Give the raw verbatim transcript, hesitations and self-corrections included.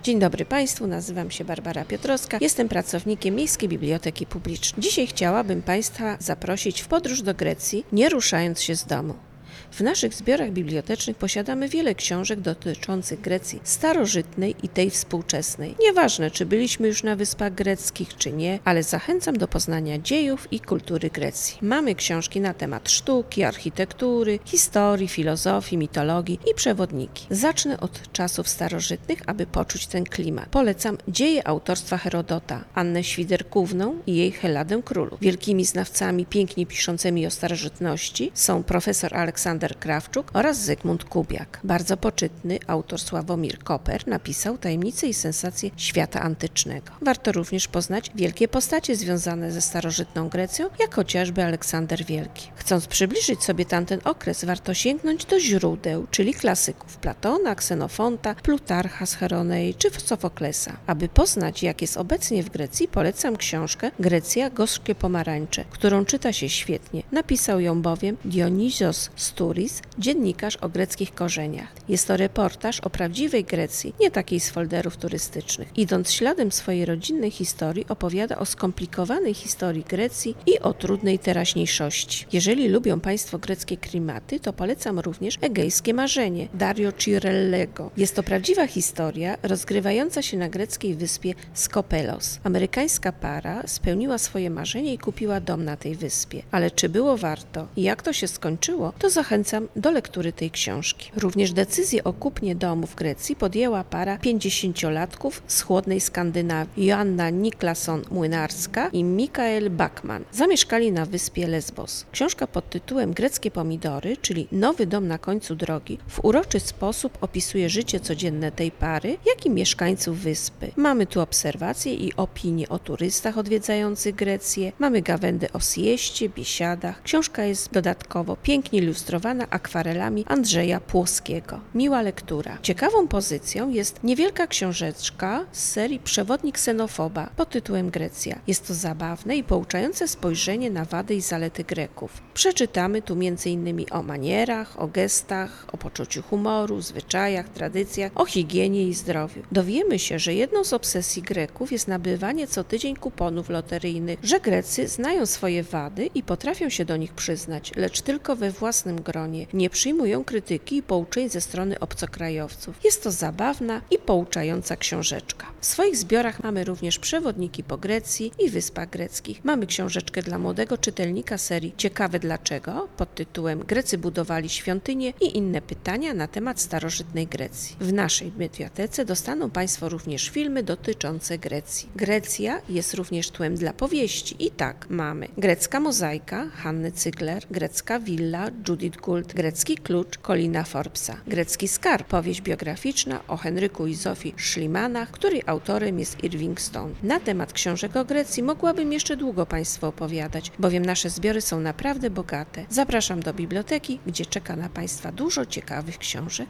Dzień dobry Państwu, nazywam się Barbara Piotrowska, jestem pracownikiem Miejskiej Biblioteki Publicznej. Dzisiaj chciałabym Państwa zaprosić w podróż do Grecji, nie ruszając się z domu. W naszych zbiorach bibliotecznych posiadamy wiele książek dotyczących Grecji starożytnej i tej współczesnej. Nieważne, czy byliśmy już na Wyspach Greckich, czy nie, ale zachęcam do poznania dziejów i kultury Grecji. Mamy książki na temat sztuki, architektury, historii, filozofii, mitologii i przewodniki. Zacznę od czasów starożytnych, aby poczuć ten klimat. Polecam dzieje autorstwa Herodota, Annę Świderkówną i jej Helladę Królów. Wielkimi znawcami pięknie piszącymi o starożytności są profesor Aleksander Krawczuk oraz Zygmunt Kubiak. Bardzo poczytny autor Sławomir Koper napisał Tajemnice i sensacje świata antycznego. Warto również poznać wielkie postacie związane ze starożytną Grecją, jak chociażby Aleksander Wielki. Chcąc przybliżyć sobie tamten okres, warto sięgnąć do źródeł, czyli klasyków Platona, Ksenofonta, Plutarcha z Heronei czy Sofoklesa. Aby poznać, jak jest obecnie w Grecji, polecam książkę Grecja, gorzkie pomarańcze, którą czyta się świetnie. Napisał ją bowiem Dionizos Sturis, dziennikarz o greckich korzeniach. Jest to reportaż o prawdziwej Grecji, nie takiej z folderów turystycznych. Idąc śladem swojej rodzinnej historii, opowiada o skomplikowanej historii Grecji i o trudnej teraźniejszości. Jeżeli lubią Państwo greckie klimaty, to polecam również Egejskie Marzenie Dario Cirellego. Jest to prawdziwa historia rozgrywająca się na greckiej wyspie Skopelos. Amerykańska para spełniła swoje marzenie i kupiła dom na tej wyspie. Ale czy było warto i jak to się skończyło, to zachęcam do lektury tej książki. Również decyzję o kupnie domu w Grecji podjęła para pięćdziesięciolatków z chłodnej Skandynawii, Joanna Niklason-Młynarska i Mikael Bachman. Zamieszkali na wyspie Lesbos. Książka pod tytułem Greckie pomidory, czyli Nowy dom na końcu drogi, w uroczy sposób opisuje życie codzienne tej pary, jak i mieszkańców wyspy. Mamy tu obserwacje i opinie o turystach odwiedzających Grecję, mamy gawędę o sieście, biesiadach. Książka jest dodatkowo pięknie ilustrowana akwarelami Andrzeja Płoskiego. Miła lektura. Ciekawą pozycją jest niewielka książeczka z serii Przewodnik Ksenofoba pod tytułem Grecja. Jest to zabawne i pouczające spojrzenie na wady i zalety Greków. Przeczytamy tu między innymi o manierach, o gestach, o poczuciu humoru, zwyczajach, tradycjach, o higienie i zdrowiu. Dowiemy się, że jedną z obsesji Greków jest nabywanie co tydzień kuponów loteryjnych, że Grecy znają swoje wady i potrafią się do nich przyznać, lecz tylko we własnym gronie. Nie przyjmują krytyki i pouczeń ze strony obcokrajowców. Jest to zabawna i pouczająca książeczka. W swoich zbiorach mamy również przewodniki po Grecji i Wyspach Greckich. Mamy książeczkę dla młodego czytelnika serii Ciekawe dlaczego pod tytułem Grecy budowali świątynie i inne pytania na temat starożytnej Grecji. W naszej mediatece dostaną Państwo również filmy dotyczące Grecji. Grecja jest również tłem dla powieści i tak mamy Grecka mozaika Hanny Cygler, Grecka willa Judith Gould, Grecki klucz Colina Forbesa, Grecki skarb, powieść biograficzna o Henryku i Zofii Schliemannach, której autorem jest Irving Stone. Na temat książek o Grecji mogłabym jeszcze długo Państwu opowiadać, bowiem nasze zbiory są naprawdę bogate. Zapraszam do biblioteki, gdzie czeka na Państwa dużo ciekawych książek.